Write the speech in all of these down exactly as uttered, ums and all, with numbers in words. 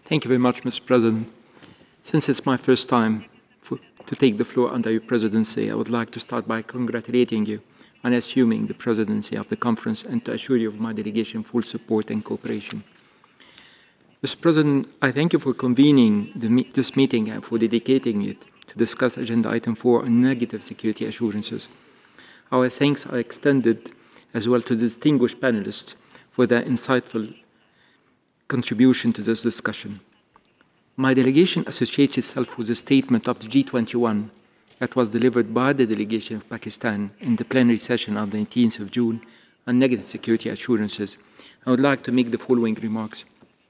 Thank you very much, Mister President. Since it's my first time for, to take the floor under your presidency, I would like to start by congratulating you on assuming the presidency of the conference and to assure you of my delegation full support and cooperation. Mister President, I thank you for convening the, this meeting and for dedicating it to discuss Agenda Item four on negative security assurances. Our thanks are extended as well to the distinguished panelists for their insightful contribution to this discussion. My delegation associates itself with a statement of the G twenty-one that was delivered by the delegation of Pakistan in the plenary session of the nineteenth of June on negative security assurances. I would like to make the following remarks.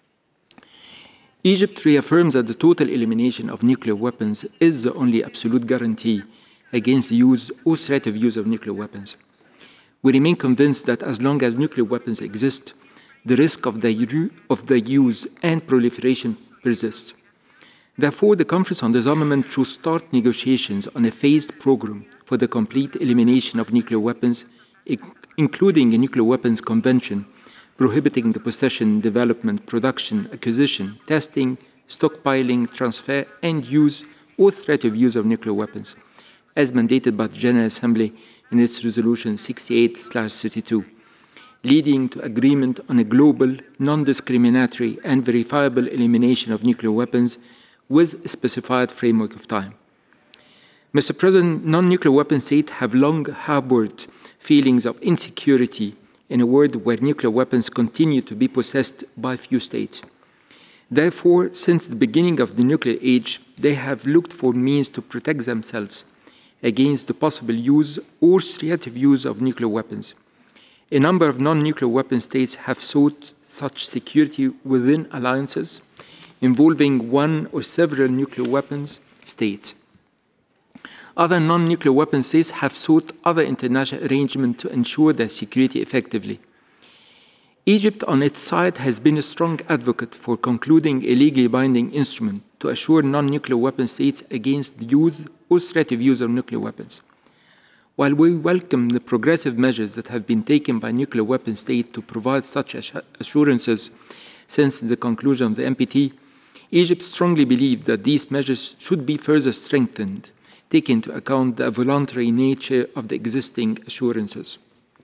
Egypt reaffirms that the total elimination of nuclear weapons is the only absolute guarantee against the use or threat of use of nuclear weapons. We remain convinced that as long as nuclear weapons exist, the risk of the, of the use and proliferation persists. Therefore, the Conference on Disarmament should start negotiations on a phased program for the complete elimination of nuclear weapons, including a nuclear weapons convention prohibiting the possession, development, production, acquisition, testing, stockpiling, transfer, and use or threat of use of nuclear weapons, as mandated by the General Assembly in its Resolution sixty-eight slash thirty-two, leading to agreement on a global, non-discriminatory, and verifiable elimination of nuclear weapons with a specified framework of time. Mister President, non-nuclear weapon states have long harbored feelings of insecurity in a world where nuclear weapons continue to be possessed by few states. Therefore, since the beginning of the nuclear age, they have looked for means to protect themselves against the possible use or threat of use of nuclear weapons. A number of non-nuclear weapon states have sought such security within alliances involving one or several nuclear weapons states. Other non-nuclear weapon states have sought other international arrangements to ensure their security effectively. Egypt, on its side, has been a strong advocate for concluding a legally binding instrument to assure non-nuclear weapon states against the use or threat of use of nuclear weapons. While we welcome the progressive measures that have been taken by nuclear weapon states to provide such assurances since the conclusion of the N P T, Egypt strongly believes that these measures should be further strengthened, taking into account the voluntary nature of the existing assurances.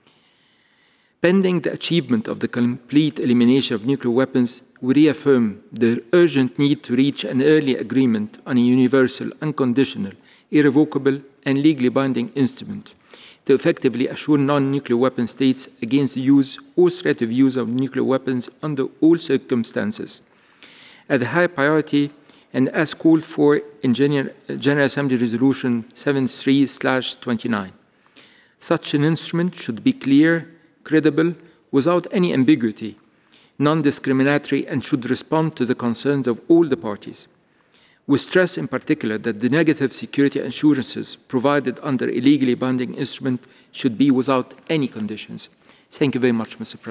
Pending the achievement of the complete elimination of nuclear weapons, we reaffirm the urgent need to reach an early agreement on a universal, unconditional, irrevocable, and legally binding instrument to effectively assure non-nuclear weapon states against the use or threat of use of nuclear weapons under all circumstances. At a high priority, and as called for in General, General Assembly Resolution seventy-three slash twenty-nine. Such an instrument should be clear, credible, without any ambiguity, non-discriminatory, and should respond to the concerns of all the parties. We stress in particular that the negative security assurances provided under a legally binding instrument should be without any conditions. Thank you very much, Mister President.